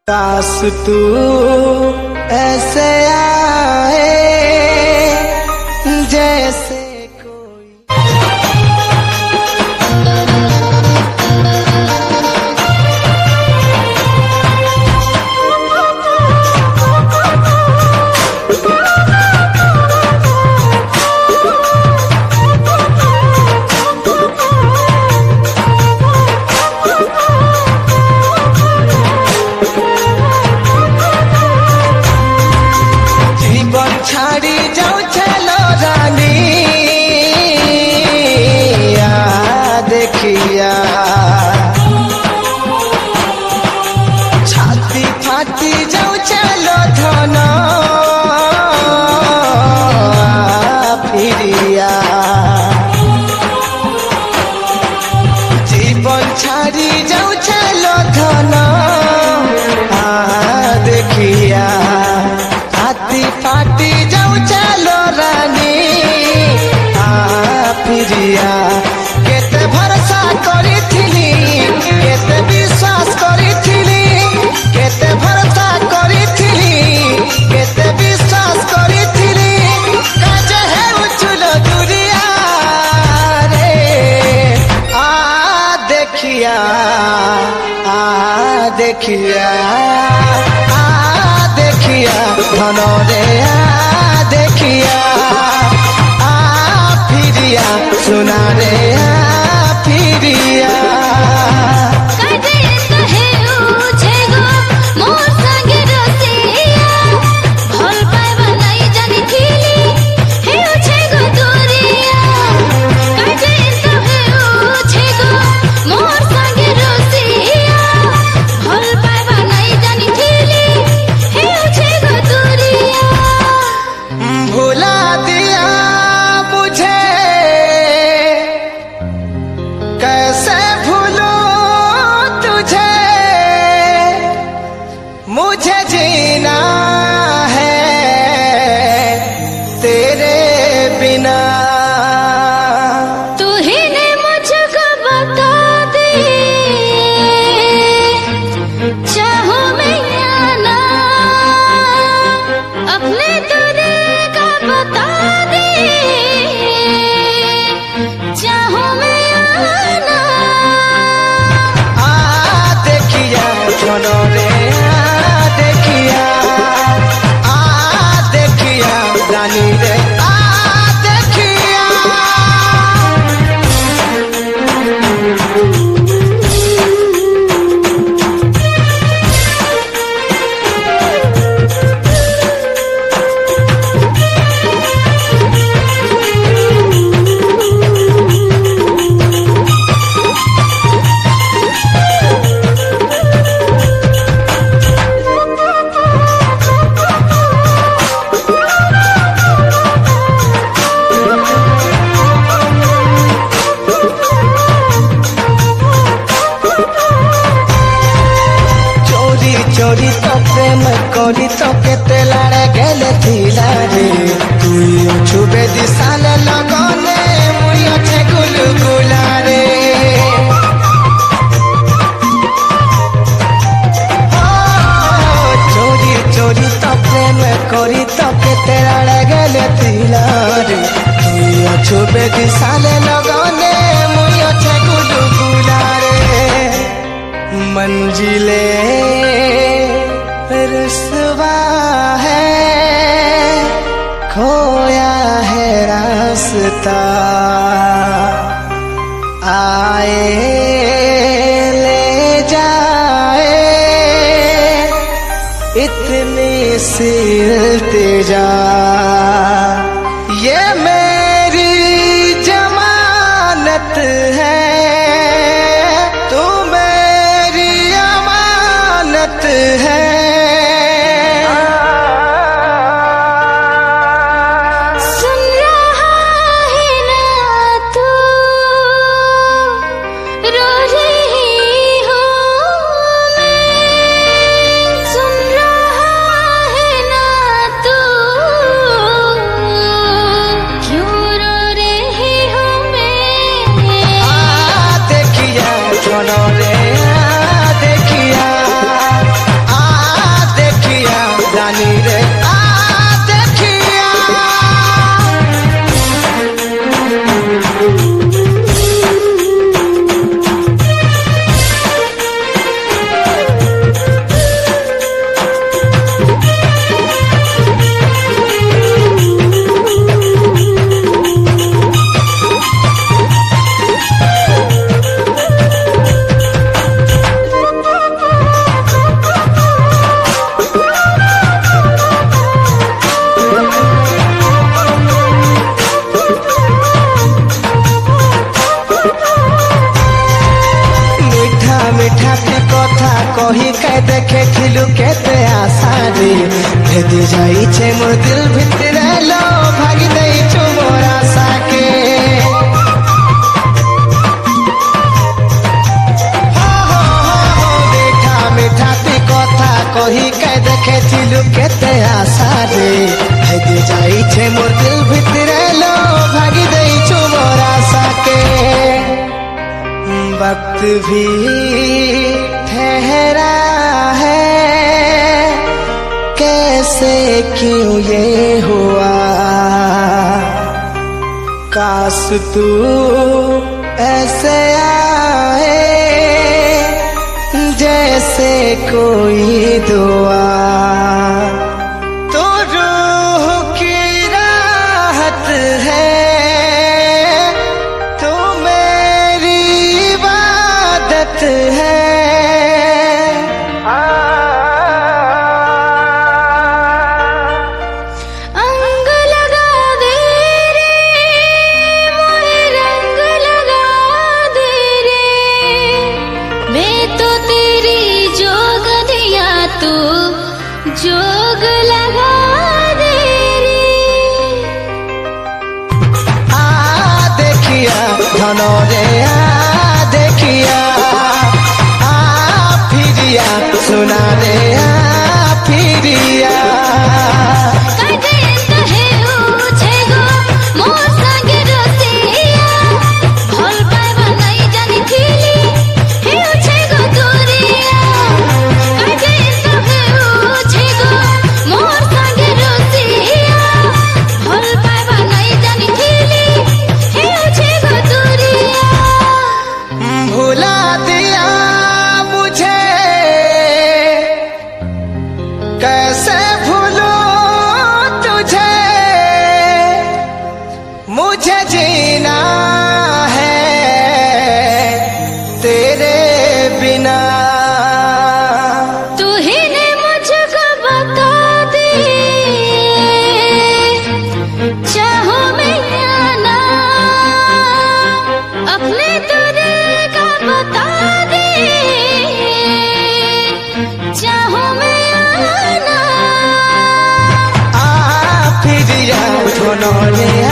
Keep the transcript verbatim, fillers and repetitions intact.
काश तू ऐसे आए जैसे छाड़ी जाऊं चलो रानी देखिया छाती फाटी जाऊं चलो धनो फिरिया जीवन छाड़ी जाऊं चलो धनो देखिया छाती फाटी जाऊं चलो रानी फिरिया केते भरोसा करी थिली केते विश्वास करी थिली केते भरोसा करी थिली केते विश्वास करी थिली काजे है उछलो दुरिया रे आ देखिया आ देखिया धनो रे आ देखिया आ फिरिया सुना रे आ फिरिया मुझे जीना है तेरे बिना तू ही ने मुझको बता दे चाहो मैं या ना अपने तुझे का बता दे चाहो मैं या ना आ देखिया सुनो रे रानी रे आ देखिया चोरी तो प्रेम करी तो केते लाड़े गेले थिला रे तुई छुबे दिसाले लगने मुई अच्छे गुलगुला रे चोरी चोरी तो प्रेम करी तो केते लाड़े गेले थिला रे तुई छुबे दिसाले लगने मुई अच्छे गुलगुला रे मंजिले रुसवा है खोया है रास्ता आए ले जाए इतनी सी इल्तिजा ये मेरी जमानत है तू मेरी अमानत है देखिया देखेथिलु केते आसारे भेदी जाइछे मोर दिल भितरे लो भागी दैछु मोर आशा के हो हो हो मीठा मीठा ती कथा कही के देखेथिलु केते आसारे भेदी जाइछे मोर दिल भितरे लो भागी दैछु मोर आशा के वक्त भी ठहरा है कैसे क्यों ये हुआ काश तू ऐसे आए जैसे कोई दुआ तो रूह की राहत है तो मेरी इबादत है अंग लगा दे रे मोहे रंग लगा दे रे मैं तो तेरी जोग दिया तू जोग लगा दे रे आ देखिया धनो रे आ देखिया आ फिरिया सुना रे आ फिरिया भुला दिया मुझे कैसे भूलूं तुझे मुझे जीना है तेरे बिना तू ही ने मुझको बता दे चाहो मैं या ना अपने तुझे का बता दे चाहो मैं या ना आ फिरिया धनो रे